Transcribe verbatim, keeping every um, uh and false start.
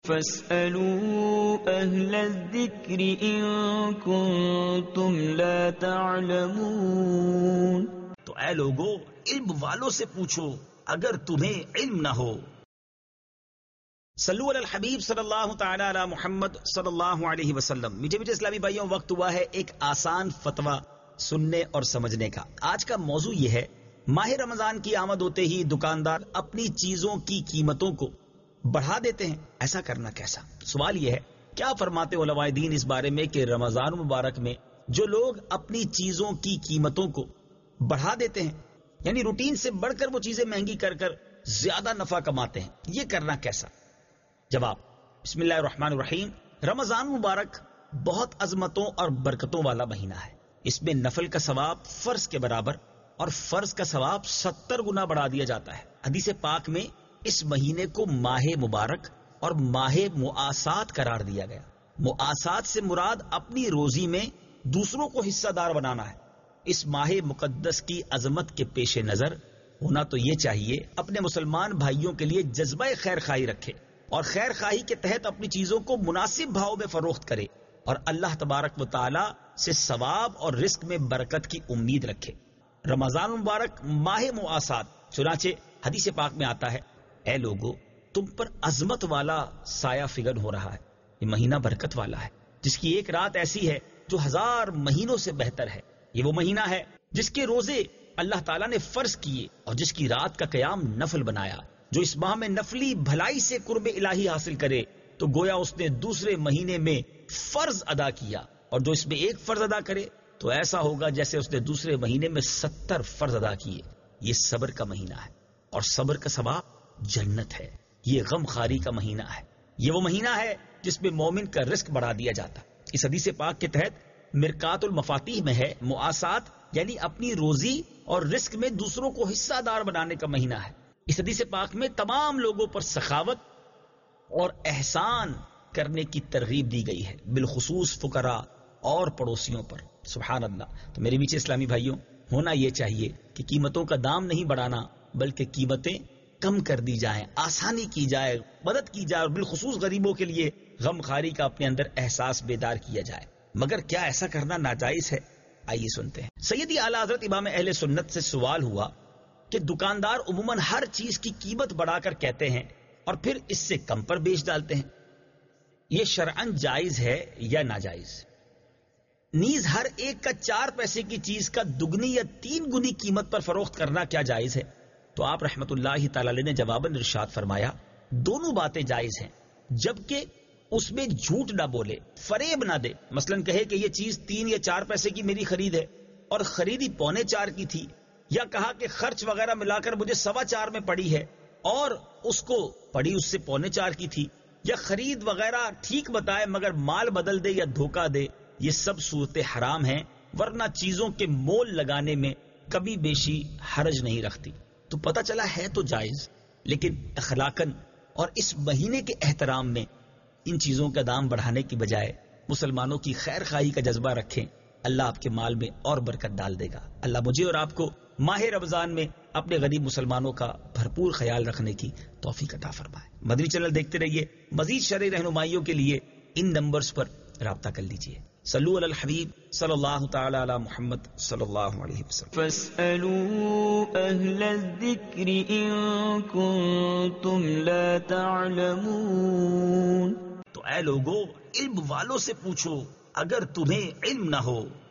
فَاسْأَلُوا أَهْلَ الذِّكْرِ إِن كُنتُمْ لَا تَعْلَمُونَ۔ تو اے لوگو علم والوں سے پوچھو اگر تمہیں علم نہ ہو۔ صلو علی الحبیب صلی اللہ تعالی علی محمد صلی اللہ علیہ وسلم۔ میٹھے میٹھے اسلامی بھائیوں، وقت ہوا ہے ایک آسان فتویٰ سننے اور سمجھنے کا۔ آج کا موضوع یہ ہے، ماہ رمضان کی آمد ہوتے ہی دکاندار اپنی چیزوں کی قیمتوں کو بڑھا دیتے ہیں، ایسا کرنا کیسا؟ سوال یہ ہے، کیا فرماتے علماء دین اس بارے میں کہ رمضان مبارک میں جو لوگ اپنی چیزوں کی قیمتوں کو بڑھا دیتے ہیں، یعنی روٹین سے بڑھ کر وہ چیزیں مہنگی کر کر زیادہ نفع کماتے ہیں، یہ کرنا کیسا؟ جواب، بسم اللہ الرحمن الرحیم۔ رمضان مبارک بہت عظمتوں اور برکتوں والا مہینہ ہے۔ اس میں نفل کا ثواب فرض کے برابر اور فرض کا ثواب ستر گنا بڑھا دیا جاتا ہے۔ حدیث پاک میں اس مہینے کو ماہ مبارک اور ماہ مؤاسات قرار دیا گیا۔ مؤاسات سے مراد اپنی روزی میں دوسروں کو حصہ دار بنانا ہے۔ اس ماہ مقدس کی عظمت کے پیش نظر ہونا تو یہ چاہیے اپنے مسلمان بھائیوں کے لیے جذبہ خیر خواہی رکھے اور خیر خواہی کے تحت اپنی چیزوں کو مناسب بھاؤ میں فروخت کرے اور اللہ تبارک و تعالی سے ثواب اور رزق میں برکت کی امید رکھے۔ رمضان مبارک ماہ مؤاسات، چنانچہ حدیث پاک میں آتا ہے، اے لوگو تم پر عظمت والا سایہ فگن ہو رہا ہے، یہ مہینہ برکت والا ہے جس کی ایک رات ایسی ہے جو ہزار مہینوں سے بہتر ہے۔ یہ وہ مہینہ ہے جس کے روزے اللہ تعالیٰ نے فرض کیے اور جس کی رات کا قیام نفل بنایا۔ جو اس ماہ میں نفلی بھلائی سے قرب الہی حاصل کرے تو گویا اس نے دوسرے مہینے میں فرض ادا کیا، اور جو اس میں ایک فرض ادا کرے تو ایسا ہوگا جیسے اس نے دوسرے مہینے میں ستر فرض ادا کیے۔ یہ صبر کا مہینہ ہے اور صبر کا ثواب جنت ہے۔ یہ غم خاری کا مہینہ ہے، یہ وہ مہینہ ہے جس میں مومن کا رزق بڑھا دیا جاتا۔ اس حدیث پاک کے تحت مرکات المفاتیح میں ہے، مؤاسات یعنی اپنی روزی اور رزق میں دوسروں کو حصہ دار بنانے کا مہینہ ہے۔ اس حدیث پاک میں تمام لوگوں پر سخاوت اور احسان کرنے کی ترغیب دی گئی ہے، بالخصوص فقراء اور پڑوسیوں پر۔ سبحان اللہ۔ تو میرے میٹھے اسلامی بھائیوں، ہونا یہ چاہیے کہ قیمتوں کا دام نہیں بڑھانا بلکہ قیمتیں کم کر دی جائیں، آسانی کی جائے، مدد کی جائے، اور بالخصوص غریبوں کے لیے غم خاری کا اپنے اندر احساس بیدار کیا جائے۔ مگر کیا ایسا کرنا ناجائز ہے؟ آئیے سنتے ہیں۔ سیدی اعلیٰ حضرت امام اہل سنت سے سوال ہوا کہ دکاندار عموماً ہر چیز کی قیمت بڑھا کر کہتے ہیں اور پھر اس سے کم پر بیچ ڈالتے ہیں، یہ شرعاً جائز ہے یا ناجائز؟ نیز ہر ایک کا چار پیسے کی چیز کا دگنی یا تین گنی قیمت پر فروخت کرنا کیا جائز ہے؟ تو آپ رحمت اللہ تعالی علیہ نے جواباً ارشاد فرمایا، دونوں باتیں جائز ہیں، جبکہ اس میں جھوٹ نہ بولے، فریب نہ دے۔ مثلاً کہے کہ یہ چیز تین یا چار پیسے کی میری خرید ہے اور خریدی پونے چار کی تھی، یا کہا کہ خرچ وغیرہ ملا کر مجھے سوا چار میں پڑی ہے اور اس کو پڑی اس سے پونے چار کی تھی، یا خرید وغیرہ ٹھیک بتائے مگر مال بدل دے یا دھوکہ دے، یہ سب صورتیں حرام ہیں، ورنہ چیزوں کے مول لگانے میں کبھی بیشی حرج نہیں رکھتی۔ تو پتہ چلا ہے تو جائز، لیکن اخلاقاً اور اس مہینے کے احترام میں ان چیزوں کا دام بڑھانے کی بجائے مسلمانوں کی خیر خواہی کا جذبہ رکھیں، اللہ آپ کے مال میں اور برکت ڈال دے گا۔ اللہ مجھے اور آپ کو ماہ رمضان میں اپنے غریب مسلمانوں کا بھرپور خیال رکھنے کی توفیق عطا فرمائے۔ مدنی چینل دیکھتے رہیے، مزید شرعی رہنمائیوں کے لیے ان نمبرز پر رابطہ کر لیجئے۔ صلو علی الحبیب صلی اللہ تعالی علی محمد صلی اللہ علیہ وسلم۔ فَاسْأَلُوا أَهْلَ الذِّكْرِ إِن كُنتُمْ لَا تَعْلَمُونَ۔ تو اے لوگو علم والوں سے پوچھو اگر تمہیں علم نہ ہو۔